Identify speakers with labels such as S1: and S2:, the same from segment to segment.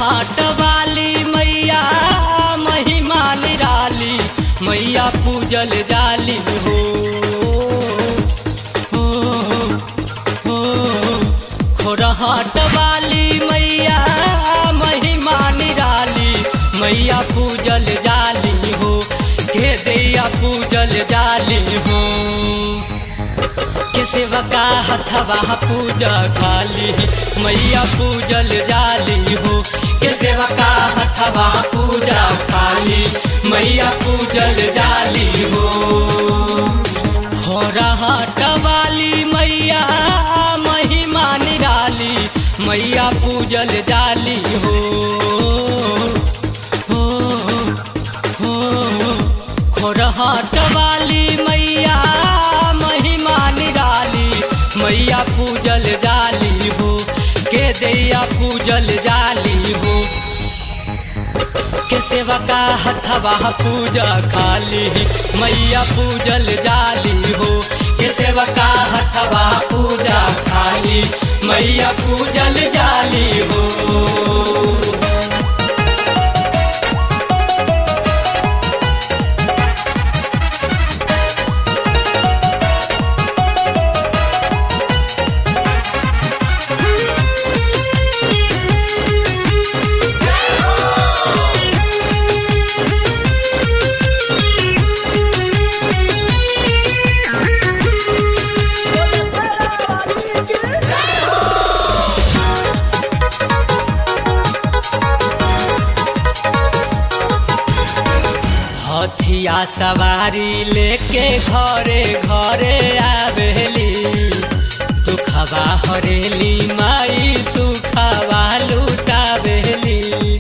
S1: हाट वाली मैया महिमा निराली मैया पूजल जाली हो खोरहाट वाली मैया महिमा निराली मैया पूजल जाली हो के दैया पूजल जाली हो के सेवका हथवा पूजा खाली मैया पूजल जाली हो के सेवका हथवा पूजा खाली मैया पूजल जाली हो खोरहाट वाली मैया महिमा निराली मैया पूजल जाली हो खोरहाट वाली मैया महिमा निराली मैया पूजल जाली हो के दैया पूजल जाली हो के सेवका हथवा पूजा खाली मैया पूजल जाली हो के सेवका हथवा पूजा खाली मैया पूजल जाली हो हथिया सवारी लेके घरे घरे आवेली दुखवा हरेली माई सुखवा लुटावेली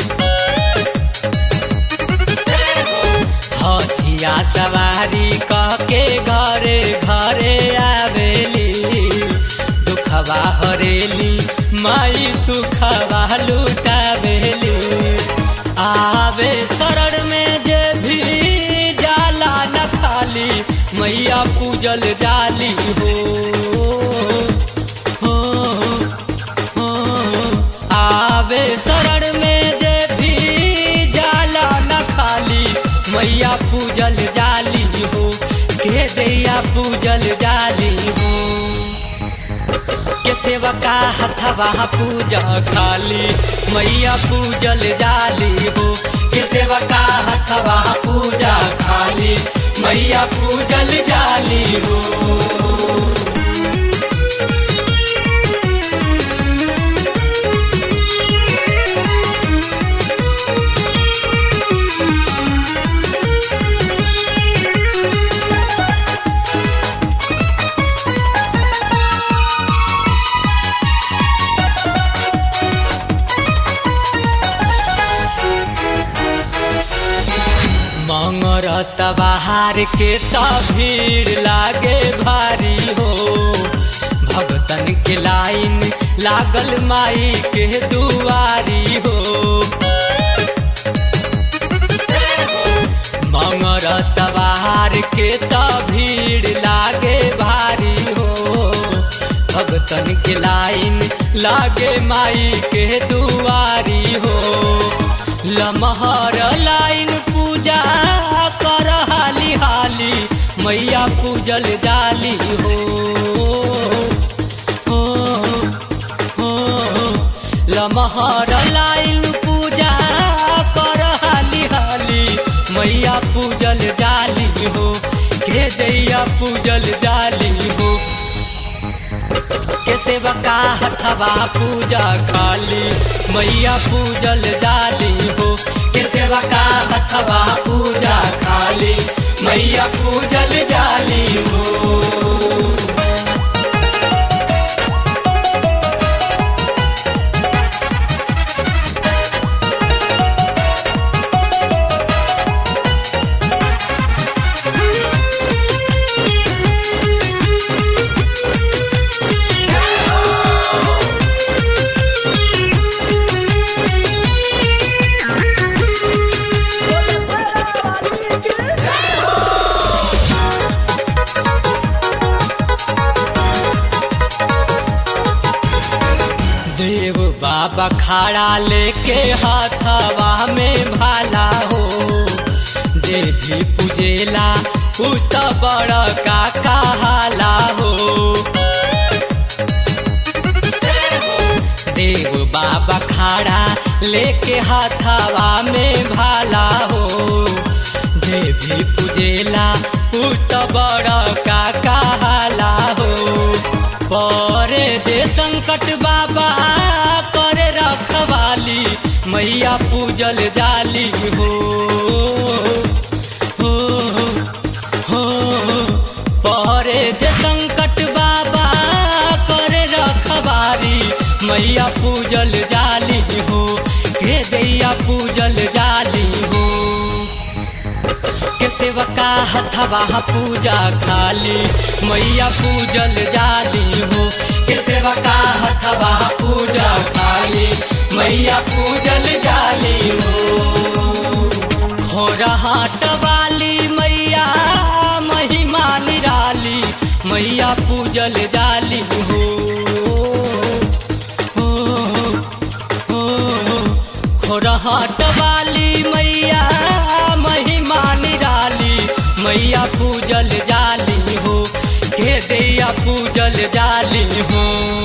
S1: हथिया सवारी कहके घरे घरे आवेली दुखवा हरेली माई सुखवा लुटावेली आवे शरण में जे भी जाला न खाली मैया पूजल जाली हो आवे शरण में जे भी जाला न खाली मैया पूजल जाली हो के दैया पूजल जाली हो के सेवका हथवा पूजा खाली मैया पूजल जाली हो के सेवका हथवा पूजा खाली मैया पूजल जाली हो मंगरत बाहर के त भीड़ लागे भारी हो भगतन के लाइन लागल माई के दुआरी हो मंगरत बाहर के त भीड़ लागे भारी हो भगतन के लाइन लागे माई के दुआरी हो लमहर लाइन पूजा कर हाली हाली मैया पूजल जाली हो लमहर लाइन पूजा कर हाली हाली मैया पूजल जाली हो के दैया पूजल जाली हो के सेवका हथवा पूजा खाली मैया पूजल जाली हो के सेवका हथवा पूजा खाली मैया पूजल जाली हो बाबा खाड़ा लेके हाथवा में भाला हो, जे भी पूजेला उ त बड़ का कहाला हो। देव बाबा खाड़ा लेके हाथवा में भाला हो, जे भी पूजेला उ त बड़ का कहाला हो। परे जे संकट बाबा करे रखवाली, मैया पूजल जाली हो। परे जे संकट बाबा करे रखवाली, मैया पूजल जाली हो। के दैया पूजल जाली हो, के सेवका हथवा पूजा खाली, मैया पूजल जाली हो। के सेवका हथवा पूजा खाली, मैया पूजल जाली हो। खोरहाट वाली मैया महिमा निराली, मैया पूजल जाली हो। खोरहाट वाली मैया महिमा निराली, मैया पूजल जाली हो। के दैया पूजल जाली हो,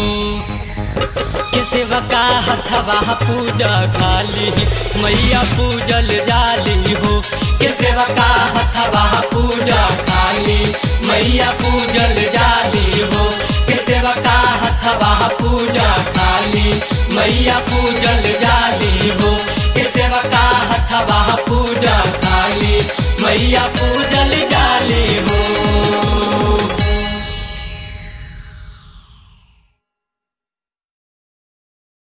S1: के सेवका हथवा पूजा खाली, मैया पूजल जाली हो। के सेवका हथवा पूजा खाली, मैया पूजल जाली हो। के सेवका हथवा पूजा खाली, मैया पूजल जाली हो। के सेवका हथवा पूजा खाली, मैया पूजल जाली हो।